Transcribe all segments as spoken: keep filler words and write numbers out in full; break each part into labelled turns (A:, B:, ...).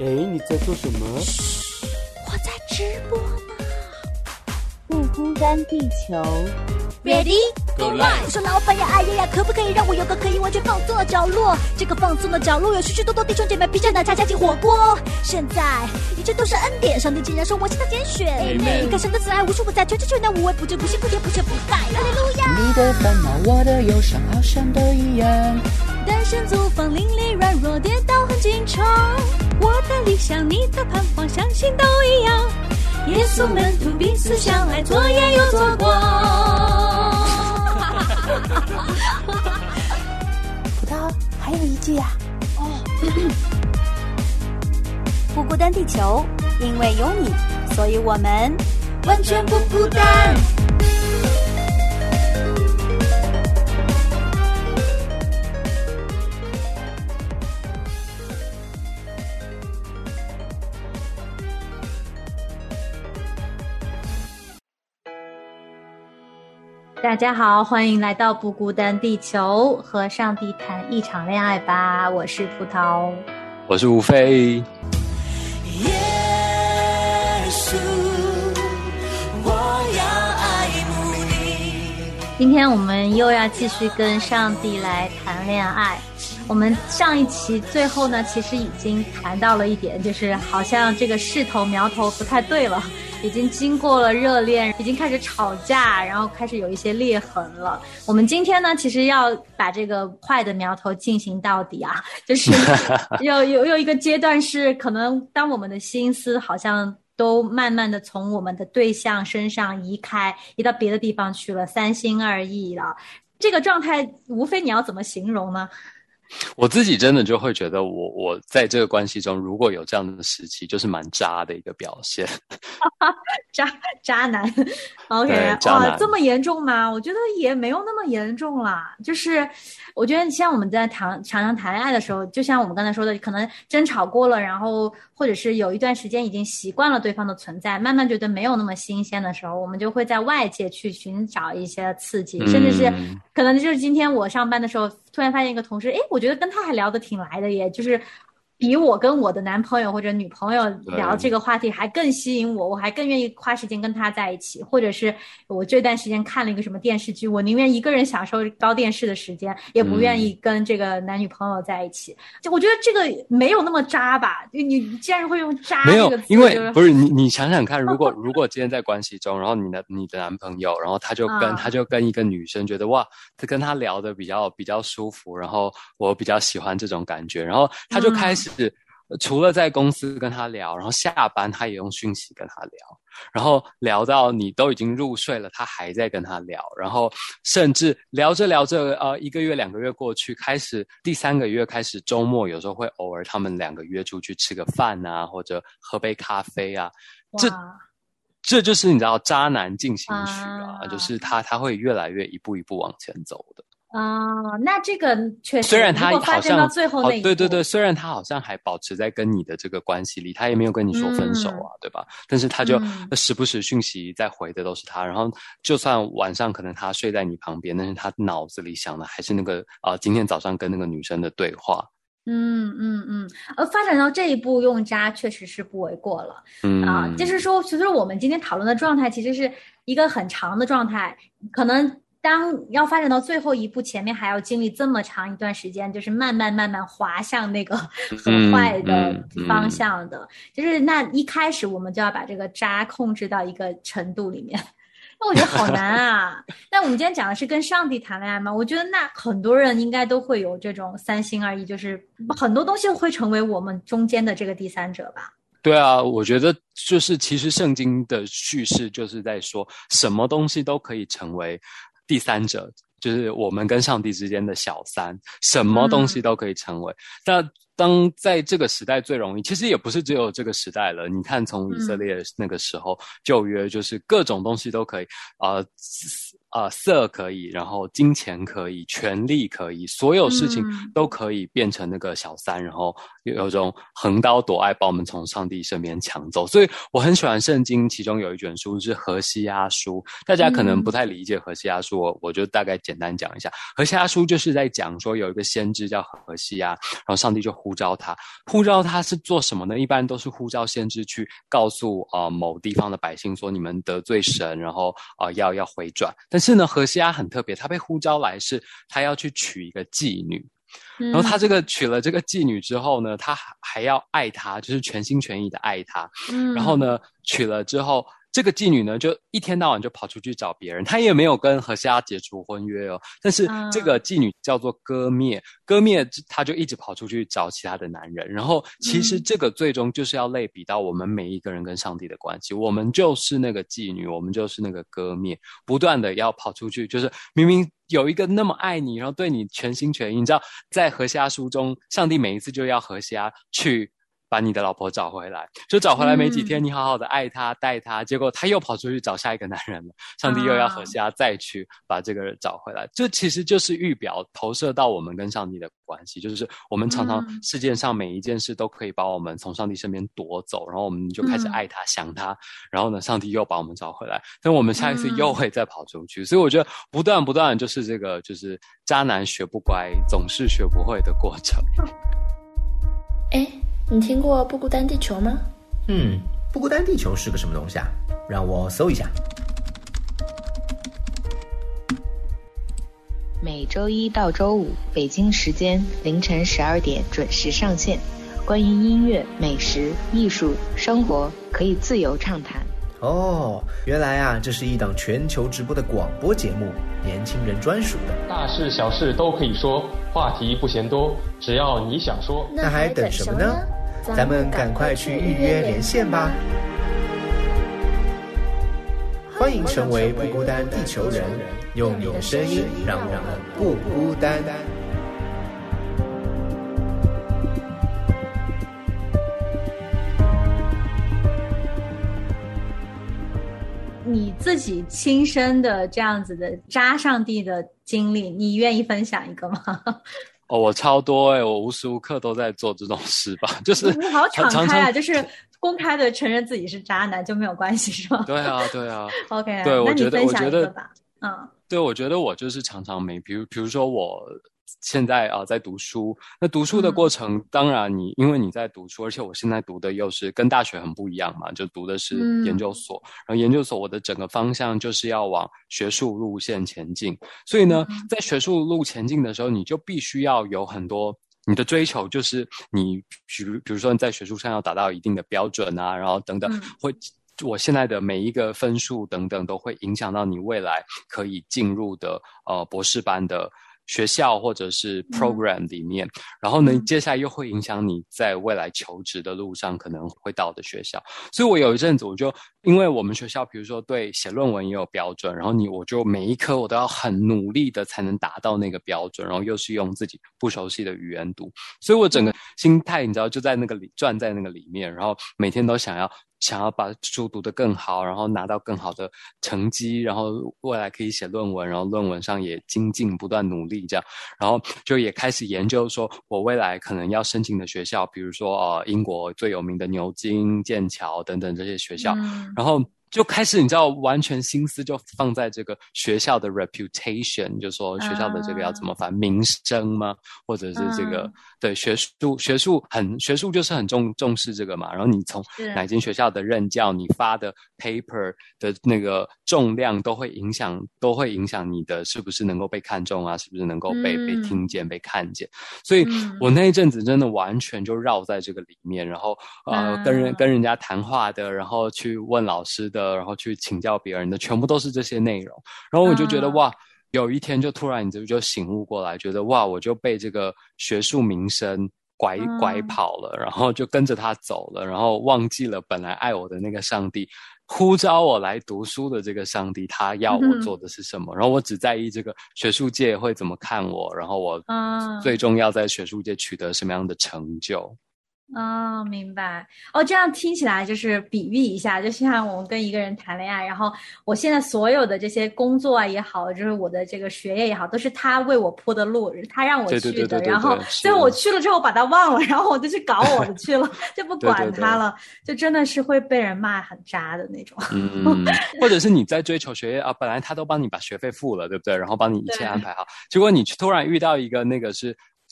A: 哎，你在做什么？
B: 嘘，我在直播呢。
C: 不孤单地球
B: Ready
A: Go live
B: 我说老板呀，哎呀呀，可不可以让我有个可以完全放松的角落？这个放松的角落有许许多多弟兄姐妹披着奶茶加进火锅。现在一切都是恩典，上帝竟然说我是他拣选。你看神的慈爱无处不在，全知全能无微不至，不辛不甜不缺不败。哈利路亚！
D: 你的烦恼，我的忧伤，好像都一样。
B: 单身租房，邻里软弱，跌倒很经常。我的理想，你的盼望，相信都一样。耶稣门徒彼此相爱，做盐又做光。
C: 葡萄还有一句呀、啊，
B: 哦，不孤单地球，因为有你，所以我们完全不孤单。大家好，欢迎来到不孤单地球，和上帝谈一场恋爱吧。我是葡萄，
A: 我是吴飞。
B: 耶稣，我要爱慕你。今天我们又要继续跟上帝来谈恋爱。我们上一期最后呢，其实已经谈到了一点，就是好像这个势头苗头不太对了，已经经过了热恋，已经开始吵架，然后开始有一些裂痕了。我们今天呢，其实要把这个坏的苗头进行到底啊，就是有有有一个阶段是，可能当我们的心思好像都慢慢的从我们的对象身上移开，移到别的地方去了，三心二意了。这个状态，无非你要怎么形容呢？
A: 我自己真的就会觉得我我在这个关系中如果有这样的时期，就是蛮渣的一个表现。
B: 渣渣男 OK
A: 渣男，
B: 哇，这么严重吗？我觉得也没有那么严重啦。就是我觉得像我们在谈常常谈恋爱的时候，就像我们刚才说的，可能争吵过了，然后或者是有一段时间已经习惯了对方的存在，慢慢觉得没有那么新鲜的时候，我们就会在外界去寻找一些刺激、嗯、甚至是可能就是今天我上班的时候突然发现一个同事，诶，我觉得跟他还聊得挺来的耶，就是比我跟我的男朋友或者女朋友聊这个话题还更吸引我，我还更愿意花时间跟他在一起。或者是我这段时间看了一个什么电视剧，我宁愿一个人享受高电视的时间，也不愿意跟这个男女朋友在一起。就我觉得这个没有那么渣吧，你既然会用渣这个词，
A: 没有，因为不是你你想想看，如果如果今天在关系中，然后你的你的男朋友，然后他就跟、嗯、他就跟一个女生觉得哇，他跟他聊的比较比较舒服，然后我比较喜欢这种感觉，然后他就开始、嗯除了在公司跟他聊，然后下班他也用讯息跟他聊，然后聊到你都已经入睡了，他还在跟他聊，然后甚至聊着聊着，呃，一个月两个月过去，开始第三个月开始周末有时候会偶尔他们两个约出去吃个饭啊，或者喝杯咖啡啊，这这就是你知道渣男进行曲啊，啊就是他他会越来越一步一步往前走的。
B: 哦，那这个确实，
A: 虽然他好像
B: 到最后那一步、
A: 哦，对对对，虽然他好像还保持在跟你的这个关系里，他也没有跟你说分手啊，嗯、对吧？但是他就时不时讯息在回的都是他，然后就算晚上可能他睡在你旁边，但是他脑子里想的还是那个啊、呃，今天早上跟那个女生的对话。
B: 嗯嗯嗯，而发展到这一步，用渣确实是不为过了。
A: 嗯
B: 啊，就是说，其实我们今天讨论的状态，其实是一个很长的状态，可能。当要发展到最后一步，前面还要经历这么长一段时间，就是慢慢慢慢滑向那个很坏的方向的、嗯嗯嗯、就是那一开始我们就要把这个渣控制到一个程度里面，那我觉得好难啊。那我们今天讲的是跟上帝谈恋爱吗？我觉得那很多人应该都会有这种三心二意，就是很多东西会成为我们中间的这个第三者吧。
A: 对啊，我觉得就是其实圣经的叙事就是在说什么东西都可以成为第三者，就是我们跟上帝之间的小三，什么东西都可以成为、嗯、那当在这个时代最容易，其实也不是只有这个时代了，你看从以色列那个时候、嗯、旧约就是各种东西都可以呃呃，色可以，然后金钱可以，权力可以，所有事情都可以变成那个小三、嗯、然后有种横刀夺爱把我们从上帝身边抢走。所以我很喜欢圣经，其中有一卷书是何西阿书，大家可能不太理解何西阿书，我我就大概简单讲一下。何西阿书就是在讲说有一个先知叫何西阿，然后上帝就呼召他。呼召他是做什么呢？一般都是呼召先知去告诉呃某地方的百姓说，你们得罪神，然后呃要要回转。但是呢，何西阿很特别，他被呼召来是他要去娶一个妓女。然后他这个娶了这个妓女之后呢，他还要爱她，就是全心全意的爱她。嗯，然后呢，娶了之后，这个妓女呢，就一天到晚就跑出去找别人，她也没有跟何西阿解除婚约哦。但是这个妓女叫做歌灭，歌灭她就一直跑出去找其他的男人。然后其实这个最终就是要类比到我们每一个人跟上帝的关系，我们就是那个妓女，我们就是那个歌灭，不断的要跑出去，就是明明有一个那么爱你，然后对你全心全意。你知道，在何西阿书中，上帝每一次就要何西阿去把你的老婆找回来，就找回来没几天，嗯、你好好的爱她带她，结果她又跑出去找下一个男人了。上帝又要何西阿再去把这个人找回来，这其实就是预表投射到我们跟上帝的关系，就是我们常常世界上每一件事都可以把我们从上帝身边夺走，然后我们就开始爱他、嗯、想他，然后呢，上帝又把我们找回来，但我们下一次又会再跑出去，嗯、所以我觉得不断不断就是这个就是渣男学不乖，总是学不会的过程。
C: 哎，你听过不孤单地球吗？
E: 嗯，不孤单地球是个什么东西啊？让我搜一下。
F: 每周一到周五北京时间凌晨十二点准时上线，关于音乐、美食、艺术、生活可以自由畅谈。
E: 哦，原来啊，这是一档全球直播的广播节目，年轻人专属的，
G: 大事小事都可以说，话题不嫌多，只要你想说。
E: 那还等什么呢？咱们赶快去预约连线吧！欢迎成为不孤单地球人，用你的声音让我们不孤单。
B: 你自己亲身的这样子的渣上帝的经历，你愿意分享一个吗？
A: 哦，我超多哎、欸，我无时无刻都在做这种事吧，就是
B: 你好敞开啊，就是公开的承认自己是渣男就没有关系是吗？
A: 对啊，对啊。
B: OK，
A: 对，我觉得，
B: 那你
A: 我觉得，
B: 嗯，
A: 对，我觉得我就是常常没，比如，比如说我现在啊、呃、在读书，那读书的过程，嗯、当然你因为你在读书，而且我现在读的又是跟大学很不一样嘛，就读的是研究所，嗯、然后研究所我的整个方向就是要往学术路线前进，所以呢，嗯、在学术路前进的时候，你就必须要有很多。你的追求就是你，比如比如说你在学术上要达到一定的标准啊，然后等等，嗯、会我现在的每一个分数等等都会影响到你未来可以进入的呃博士班的学校或者是 program 里面，嗯、然后呢，接下来又会影响你在未来求职的路上可能会到的学校。所以我有一阵子我就因为我们学校比如说对写论文也有标准，然后你我就每一科我都要很努力的才能达到那个标准，然后又是用自己不熟悉的语言读，所以我整个心态你知道就在那个里转在那个里面，然后每天都想要想要把书读得更好，然后拿到更好的成绩，然后未来可以写论文，然后论文上也精进不断努力这样，然后就也开始研究说我未来可能要申请的学校，比如说呃英国最有名的牛津、剑桥等等这些学校，嗯、然后就开始你知道完全心思就放在这个学校的 reputation， 就说学校的这个要怎么翻、uh, 名声吗？或者是这个、uh, 对学术学术很学术就是很重重视这个嘛，然后你从哪间学校的任教，你发的 paper 的那个重量都会影响都会影响你的是不是能够被看中啊，是不是能够被、嗯、被听见被看见，所以我那一阵子真的完全就绕在这个里面，然后呃、uh, 跟人跟人家谈话的，然后去问老师的，然后去请教别人的，全部都是这些内容。然后我就觉得、uh, 哇，有一天就突然你就就醒悟过来，觉得哇，我就被这个学术名声拐、uh, 拐跑了，然后就跟着他走了，然后忘记了本来爱我的那个上帝，呼召我来读书的这个上帝，他要我做的是什么？嗯、然后我只在意这个学术界会怎么看我，然后我最终要在学术界取得什么样的成就。
B: 哦，明白。哦，这样听起来就是比喻一下，就像我们跟一个人谈恋爱，然后我现在所有的这些工作啊也好，就是我的这个学业也好，都是他为我铺的路，他让我去的，
A: 对对对对对对，
B: 然后最后我去了之后把他忘了，然后我就去搞我的去了，就不管他了，对对对，就真的是会被人骂很渣的那种。
A: 嗯，或者是你在追求学业啊，本来他都帮你把学费付了，对不对？然后帮你一切安排好，结果你突然遇到一个那个是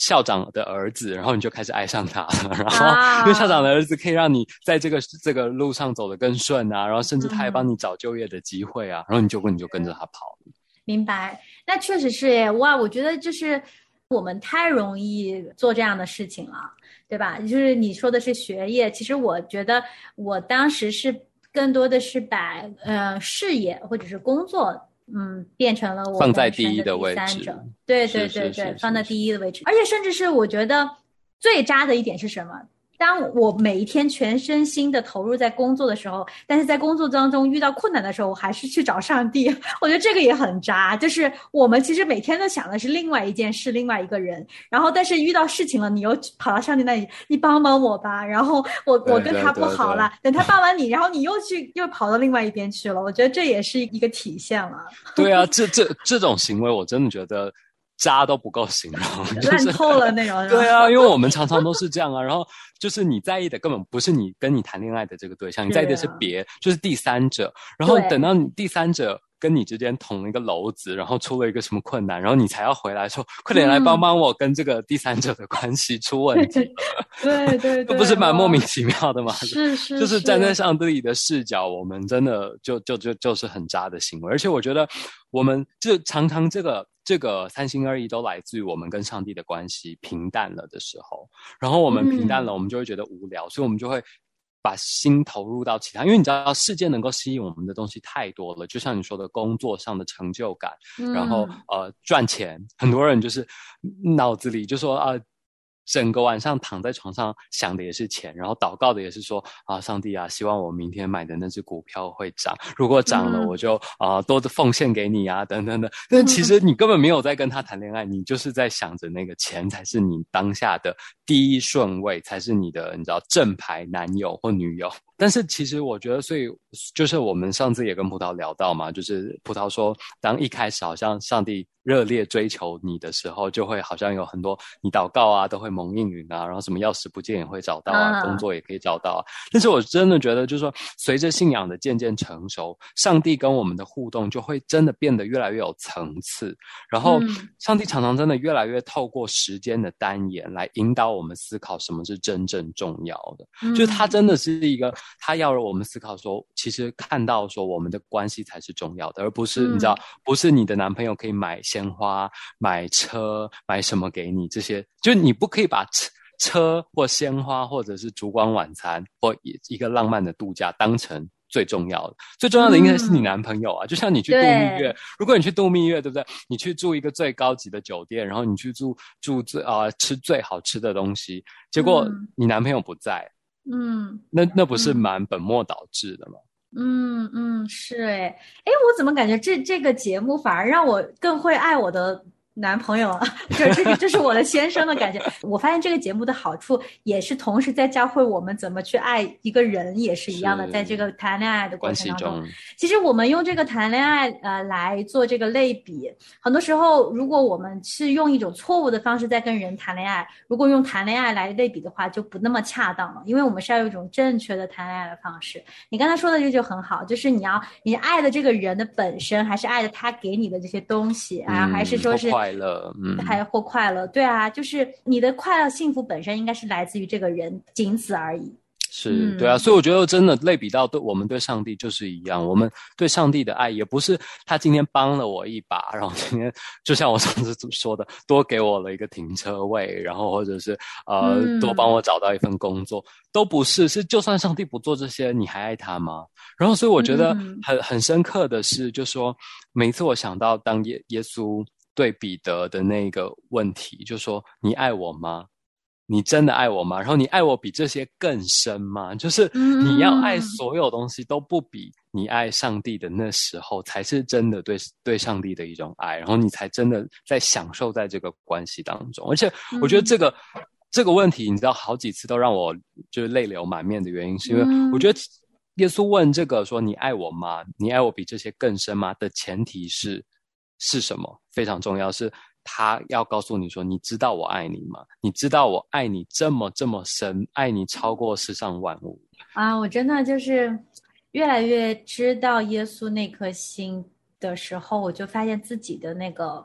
A: 校长的儿子，然后你就开始爱上他了，然后因为校长的儿子可以让你在这个这个路上走得更顺啊，然后甚至他也帮你找就业的机会啊，嗯、然后你就你就跟着他跑。
B: 明白，那确实是耶，哇，我觉得就是我们太容易做这样的事情了，对吧？就是你说的是学业，其实我觉得我当时是更多的是把呃事业或者是工作，嗯，变成了我
A: 放在第一的位置，
B: 对对对对，放在第一的位置，而且甚至是我觉得最渣的一点是什么？当我每一天全身心的投入在工作的时候，但是在工作当中遇到困难的时候，我还是去找上帝。我觉得这个也很渣，就是我们其实每天都想的是另外一件事，另外一个人，然后但是遇到事情了，你又跑到上帝那里，你帮帮我吧，然后我我跟他不好了，等他帮完你，然后你又去又跑到另外一边去了。我觉得这也是一个体现了。
A: 对啊，这这这种行为，我真的觉得。渣都不够形容，就是、
B: 烂透了那种。
A: 对啊，因为我们常常都是这样啊。然后就是你在意的根本不是你跟你谈恋爱的这个对象，你在意的是别，就是第三者。然后等到你第三者跟你之间同一个篓子，然后出了一个什么困难，然后你才要回来说，快点来帮帮我跟这个第三者的关系出问题了。
B: 对对对，
A: 这不是蛮莫名其妙的吗？
B: 是是，
A: 就是站在上帝的视角，我们真的就就就就是很渣的行为。而且我觉得我们就常常这个。这个三心二意都来自于我们跟上帝的关系平淡了的时候，然后我们平淡了，嗯、我们就会觉得无聊，所以我们就会把心投入到其他，因为你知道世界能够吸引我们的东西太多了，就像你说的工作上的成就感，嗯、然后呃赚钱，很多人就是脑子里就说啊。呃整个晚上躺在床上想的也是钱，然后祷告的也是说啊，上帝啊，希望我明天买的那只股票会涨，如果涨了我就啊、呃、多的奉献给你啊，等等的。但其实你根本没有在跟他谈恋爱，你就是在想着那个钱才是你当下的第一顺位，才是你的你知道正牌男友或女友。但是其实我觉得，所以就是我们上次也跟葡萄聊到嘛，就是葡萄说，当一开始好像上帝热烈追求你的时候，就会好像有很多你祷告啊都会蒙应允啊，然后什么钥匙不见也会找到啊，嗯、工作也可以找到啊。但是我真的觉得就是说，随着信仰的渐渐成熟，上帝跟我们的互动就会真的变得越来越有层次，然后上帝常常真的越来越透过时间的单眼来引导我们思考什么是真正重要的，嗯、就是他真的是一个他要我们思考说，其实看到说我们的关系才是重要的，而不是、嗯、你知道，不是你的男朋友可以买鲜花、买车、买什么给你，这些就你不可以把车或鲜花或者是烛光晚餐或一个浪漫的度假当成最重要的，最重要的应该是你男朋友啊、嗯、就像你去度蜜月，如果你去度蜜月对不对，你去住一个最高级的酒店，然后你去住住最啊、呃、吃最好吃的东西，结果你男朋友不在，嗯，那那不是蛮本末倒置的吗？
B: 嗯嗯，是诶诶，我怎么感觉这这个节目反而让我更会爱我的男朋友啊，这这个这是我的先生的感觉。我发现这个节目的好处也是同时在教会我们怎么去爱一个人，也是一样的，在这个谈恋爱的过程当中。其实我们用这个谈恋爱呃来做这个类比，很多时候如果我们是用一种错误的方式在跟人谈恋爱，如果用谈恋爱来类比的话，就不那么恰当了，因为我们是要有一种正确的谈恋爱的方式。你刚才说的这就很好，就是你要你爱的这个人的本身，还是爱的他给你的这些东西啊、嗯，还是说是
A: 快乐，嗯，
B: 还或快乐，对啊，就是你的快乐幸福本身应该是来自于这个人，仅此而已。
A: 是，对啊，所以我觉得真的类比到对我们对上帝就是一样，我们对上帝的爱也不是他今天帮了我一把，然后今天就像我上次说的，多给我了一个停车位，然后或者是呃、嗯、多帮我找到一份工作，都不是，是就算上帝不做这些，你还爱他吗？然后所以我觉得很、嗯、很深刻的是，就说每一次我想到当耶耶稣对彼得的那个问题，就说你爱我吗？你真的爱我吗？然后你爱我比这些更深吗？就是你要爱所有东西都不比你爱上帝的那时候才是真的对对上帝的一种爱，然后你才真的在享受在这个关系当中。而且我觉得这个、嗯、这个问题你知道好几次都让我就是泪流满面的原因，是因为我觉得耶稣问这个说你爱我吗？你爱我比这些更深吗？的前提是是什么？非常重要，是他要告诉你说，你知道我爱你吗？你知道我爱你这么这么深，爱你超过世上万物
B: 啊！我真的就是越来越知道耶稣那颗心的时候，我就发现自己的那个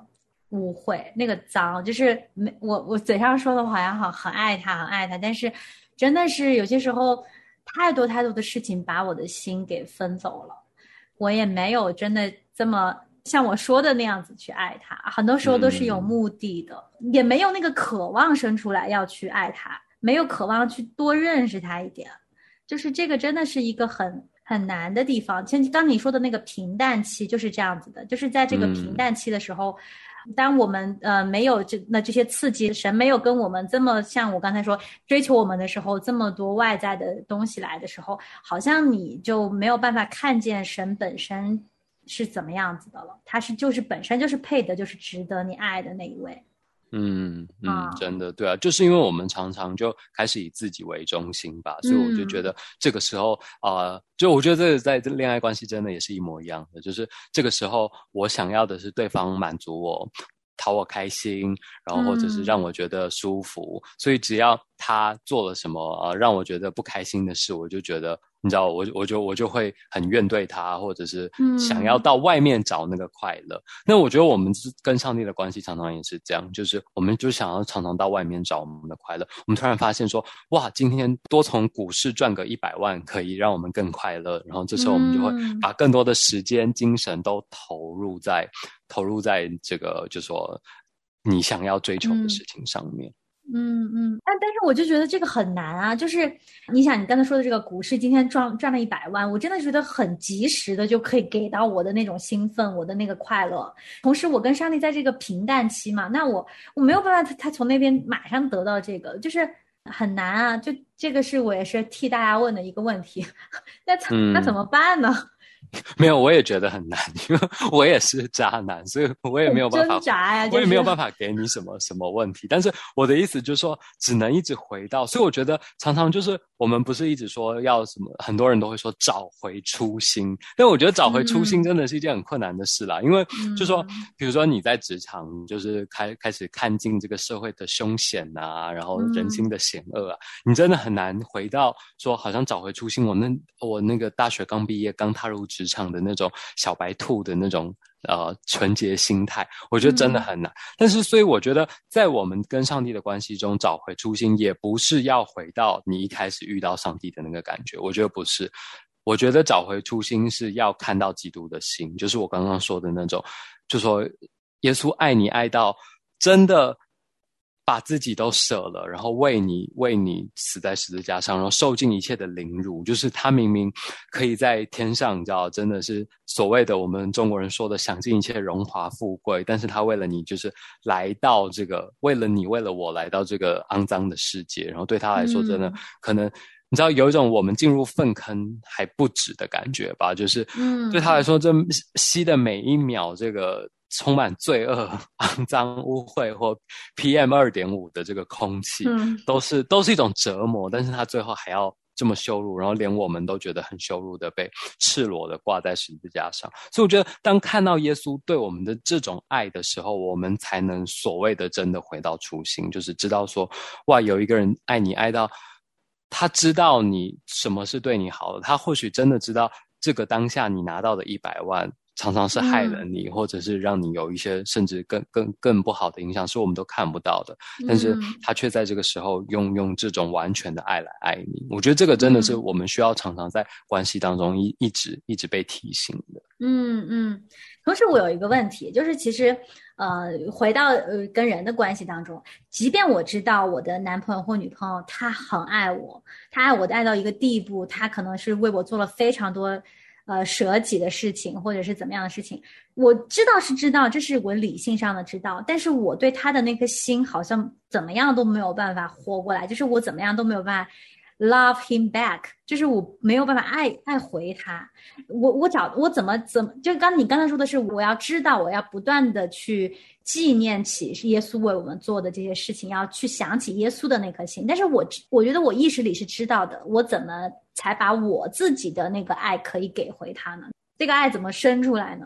B: 污秽，那个脏，就是没我我嘴上说的我好像很很爱他很爱他，但是真的是有些时候太多太多的事情把我的心给分走了，我也没有真的这么像我说的那样子去爱他，很多时候都是有目的的、嗯、也没有那个渴望生出来要去爱他，没有渴望去多认识他一点，就是这个真的是一个很很难的地方。像刚你说的那个平淡期就是这样子的，就是在这个平淡期的时候、嗯、当我们呃没有这那这些刺激，神没有跟我们这么像我刚才说追求我们的时候，这么多外在的东西来的时候，好像你就没有办法看见神本身是怎么样子的了，他是就是本身就是配得就是值得你爱的那一位。
A: 嗯嗯，真的对啊，就是因为我们常常就开始以自己为中心吧，所以我就觉得这个时候呃，就我觉得这个在恋爱关系真的也是一模一样的，就是这个时候我想要的是对方满足我，讨我开心，然后或者是让我觉得舒服、嗯、所以只要他做了什么呃让我觉得不开心的事，我就觉得你知道我我就我就会很怨对他，或者是想要到外面找那个快乐、嗯、那我觉得我们跟上帝的关系常常也是这样，就是我们就想要常常到外面找我们的快乐，我们突然发现说哇今天多从股市赚个一百万可以让我们更快乐，然后这时候我们就会把更多的时间精神都投入在投入在这个就说你想要追求的事情上面。
B: 嗯嗯，但但是我就觉得这个很难啊，就是你想你刚才说的这个股市今天赚赚了一百万，我真的觉得很及时的就可以给到我的那种兴奋，我的那个快乐。同时我跟上帝在这个平淡期嘛，那我我没有办法他他从那边马上得到这个，就是很难啊，就这个是我也是替大家问的一个问题。那、嗯、那怎么办呢？
A: 没有，我也觉得很难，因为我也是渣男，所以我也没有办法挣
B: 扎呀、就是，
A: 我也没有办法给你什么什么问题。但是我的意思就是说，只能一直回到，所以我觉得常常就是我们不是一直说要什么，很多人都会说找回初心，但我觉得找回初心真的是一件很困难的事啦，嗯、因为就说，比如说你在职场，就是开开始看尽这个社会的凶险啊，然后人心的险恶啊，嗯、你真的很难回到说，好像找回初心。我那我那个大学刚毕业，刚踏入职场的那种小白兔的那种呃纯洁心态，我觉得真的很难、嗯、但是所以我觉得在我们跟上帝的关系中找回初心，也不是要回到你一开始遇到上帝的那个感觉，我觉得不是，我觉得找回初心是要看到基督的心，就是我刚刚说的那种，就说耶稣爱你爱到真的把自己都舍了，然后为你为你死在十字架上，然后受尽一切的凌辱，就是他明明可以在天上，你知道，真的是所谓的我们中国人说的享尽一切荣华富贵，但是他为了你就是来到这个，为了你为了我来到这个肮脏的世界，然后对他来说真的、嗯、可能你知道有一种我们进入粪坑还不止的感觉吧，就是嗯，对他来说这吸的每一秒这个充满罪恶、肮脏、污秽或 P M 二点五 的这个空气、嗯、都是都是一种折磨，但是他最后还要这么羞辱，然后连我们都觉得很羞辱的被赤裸的挂在十字架上。所以我觉得当看到耶稣对我们的这种爱的时候，我们才能所谓的真的回到初心，就是知道说哇，有一个人爱你爱到他知道你什么是对你好的，他或许真的知道这个当下你拿到的一百万常常是害了你、嗯、或者是让你有一些甚至更更更不好的影响，是我们都看不到的，但是他却在这个时候用用这种完全的爱来爱你。我觉得这个真的是我们需要常常在关系当中一一直一直被提醒的。
B: 嗯嗯。同时我有一个问题，就是其实呃回到呃跟人的关系当中，即便我知道我的男朋友或女朋友他很爱我，他爱我爱到一个地步，他可能是为我做了非常多呃，舍己的事情，或者是怎么样的事情，我知道是知道，这是我理性上的知道，但是我对他的那颗心好像怎么样都没有办法活过来，就是我怎么样都没有办法 love him back， 就是我没有办法爱爱回他。我我找我怎么怎么，就刚你刚才说的是，我要知道，我要不断的去纪念起耶稣为我们做的这些事情，要去想起耶稣的那颗心。但是我我觉得我意识里是知道的，我怎么才把我自己的那个爱可以给回他呢？这个爱怎么生出来呢？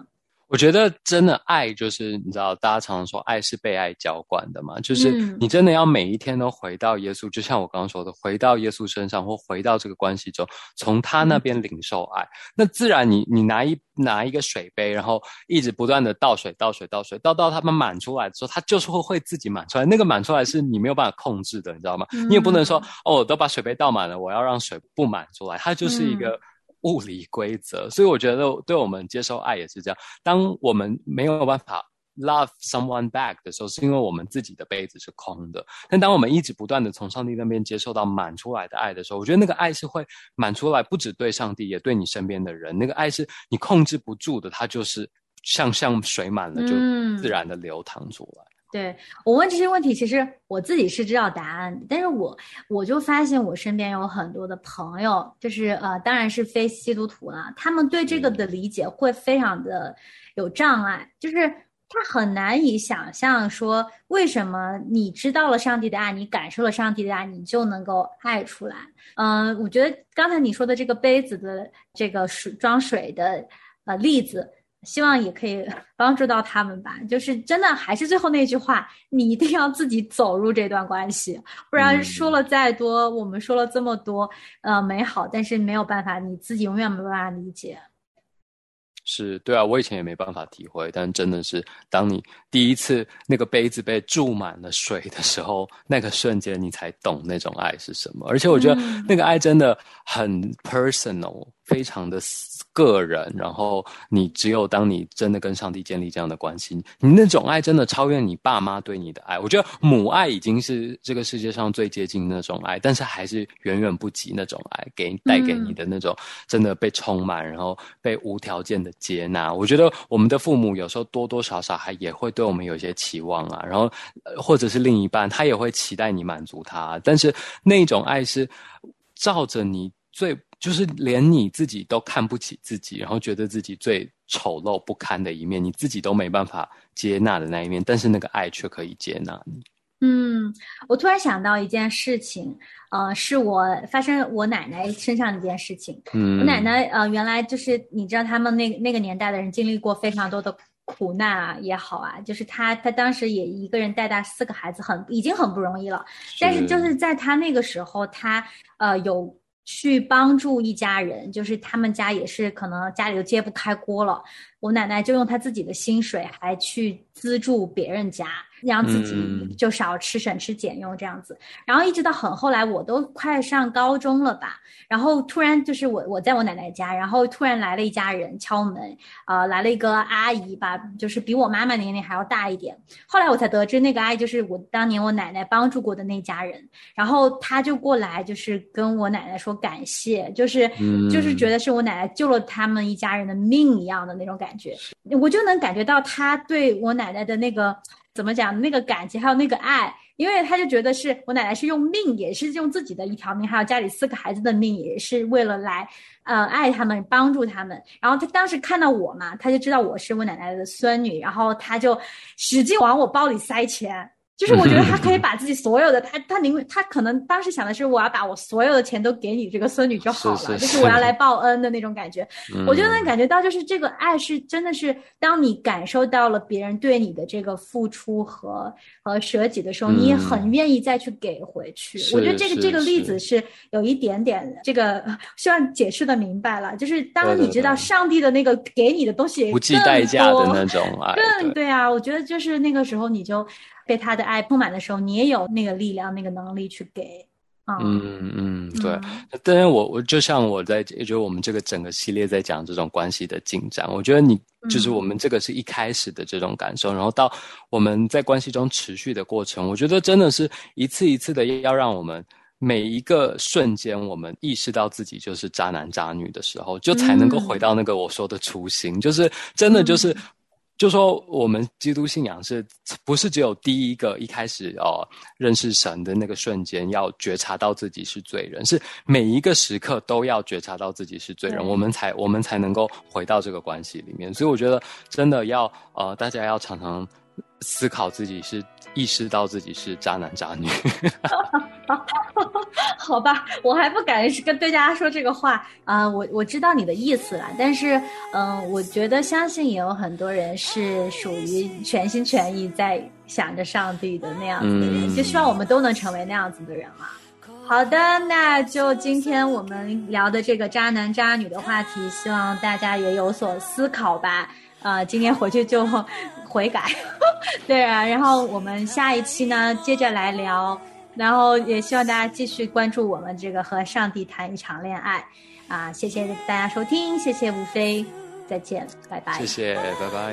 A: 我觉得真的爱就是你知道大家常常说爱是被爱浇灌的嘛，就是你真的要每一天都回到耶稣，就像我刚刚说的回到耶稣身上或回到这个关系中，从他那边领受爱，那自然你你拿一拿一个水杯，然后一直不断的倒水倒水倒水倒到它们满出来的时候，它就是会会自己满出来，那个满出来是你没有办法控制的，你知道吗？你也不能说哦我都把水杯倒满了我要让水不满出来，它就是一个物理规则。所以我觉得对我们接受爱也是这样，当我们没有办法 love someone back 的时候，是因为我们自己的杯子是空的，但当我们一直不断的从上帝那边接受到满出来的爱的时候，我觉得那个爱是会满出来，不只对上帝也对你身边的人，那个爱是你控制不住的，它就是像像水满了就自然的流淌出来。嗯，
B: 对，我问这些问题其实我自己是知道答案的，但是我我就发现我身边有很多的朋友，就是呃当然是非基督徒啦，他们对这个的理解会非常的有障碍，就是他很难以想象说为什么你知道了上帝的爱，你感受了上帝的爱，你就能够爱出来。嗯、呃，我觉得刚才你说的这个杯子的这个水装水的呃例子，希望也可以帮助到他们吧，就是真的还是最后那句话，你一定要自己走入这段关系，不然说了再多、嗯、我们说了这么多呃美好，但是没有办法，你自己永远没办法理解。
A: 是，对啊，我以前也没办法体会，但真的是当你第一次那个杯子被注满了水的时候，那个瞬间你才懂那种爱是什么。而且我觉得那个爱真的很 personal、嗯、非常的个人，然后你只有当你真的跟上帝建立这样的关系，你那种爱真的超越你爸妈对你的爱。我觉得母爱已经是这个世界上最接近那种爱，但是还是远远不及那种爱给带给你的那种真的被充满，然后被无条件的接纳。我觉得我们的父母有时候多多少少还也会对我们有一些期望啊，然后或者是另一半他也会期待你满足他，但是那种爱是照着你最就是连你自己都看不起自己，然后觉得自己最丑陋不堪的一面你自己都没办法接纳的那一面，但是那个爱却可以接纳你。
B: 嗯，我突然想到一件事情，呃，是我发生我奶奶身上的一件事情。嗯，我奶奶呃，原来就是你知道他们那那个年代的人经历过非常多的苦难啊也好啊，就是她她当时也一个人带大四个孩子，很已经很不容易了。但是就是在她那个时候，她呃有去帮助一家人，就是他们家也是可能家里都揭不开锅了，我奶奶就用她自己的薪水还去资助别人家，让自己就少吃省吃俭用这样子、嗯、然后一直到很后来我都快上高中了吧，然后突然就是我我在我奶奶家，然后突然来了一家人敲门，呃，来了一个阿姨吧，就是比我妈妈年龄还要大一点，后来我才得知那个阿姨就是我当年我奶奶帮助过的那家人，然后她就过来就是跟我奶奶说感谢，就是、嗯、就是觉得是我奶奶救了他们一家人的命一样的那种感觉，我就能感觉到她对我奶奶的那个怎么讲那个感激还有那个爱，因为他就觉得是我奶奶是用命，也是用自己的一条命，还有家里四个孩子的命，也是为了来呃爱他们帮助他们，然后他当时看到我嘛，他就知道我是我奶奶的孙女，然后他就使劲往我包里塞钱，就是我觉得他可以把自己所有的他他宁他可能当时想的是我要把我所有的钱都给你这个孙女就好了，是是是就是我要来报恩的那种感觉、嗯、我就能感觉到就是这个爱是真的是当你感受到了别人对你的这个付出和和舍己的时候、嗯、你也很愿意再去给回去，我觉得这个这个例子是有一点点这个希望解释的明白了，就是当你知道上帝的那个给你的东西
A: 不计代价的那种爱，
B: 更 对, 对啊，我觉得就是那个时候你就被他的爱充满的时候，你也有那个力量那个能力去给。
A: 嗯嗯，对。但是我我就像我在觉得我们这个整个系列在讲这种关系的进展，我觉得你就是我们这个是一开始的这种感受、嗯、然后到我们在关系中持续的过程，我觉得真的是一次一次的要让我们每一个瞬间我们意识到自己就是渣男渣女的时候，就才能够回到那个我说的初心、嗯、就是真的就是、嗯就说我们基督信仰是不是只有第一个一开始哦认识神的那个瞬间要觉察到自己是罪人，是每一个时刻都要觉察到自己是罪人，我们才我们才能够回到这个关系里面。所以我觉得真的要呃大家要常常思考自己是意识到自己是渣男渣女。
B: 好吧，我还不敢跟对大家说这个话啊、呃，我我知道你的意思啦，但是嗯、呃，我觉得相信也有很多人是属于全心全意在想着上帝的那样子的人、嗯、就希望我们都能成为那样子的人啦。好的，那就今天我们聊的这个渣男渣女的话题，希望大家也有所思考吧。呃，今天回去就悔改。对啊，然后我们下一期呢接着来聊，然后也希望大家继续关注我们这个和上帝谈一场恋爱啊！谢谢大家收听，谢谢吴飞，再见，拜拜。
A: 谢谢，拜拜。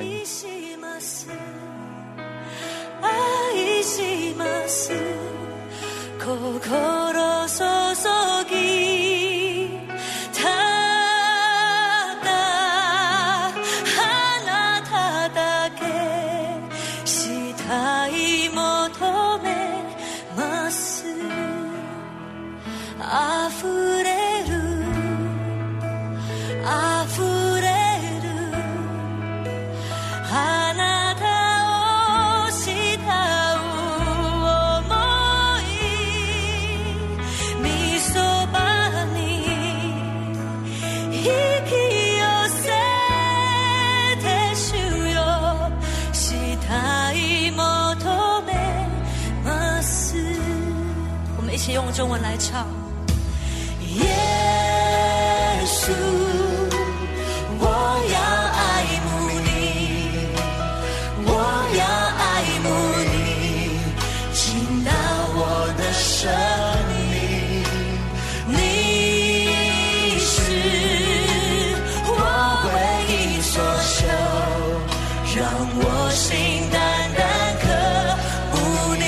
H: 用中文来唱，耶稣，我要爱慕你，我要爱慕你，进到我的生命，你是我唯一所求，让我心单单渴慕你。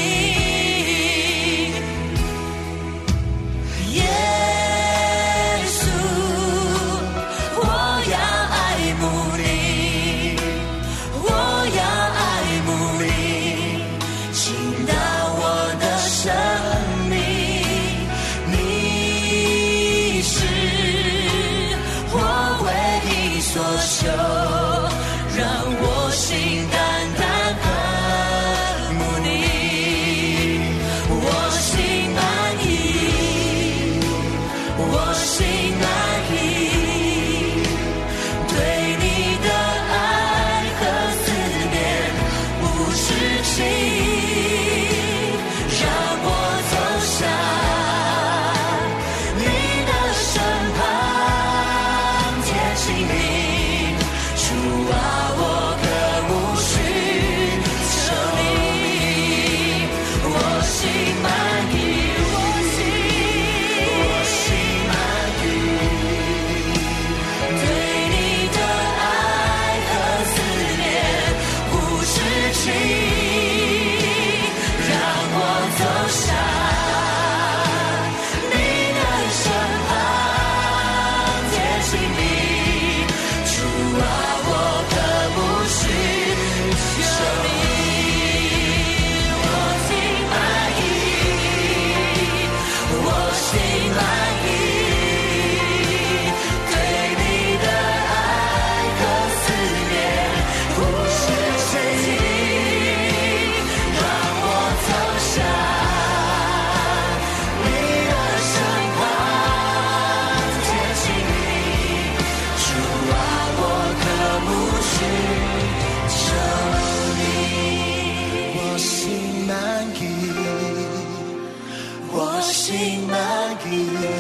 H: 心满意。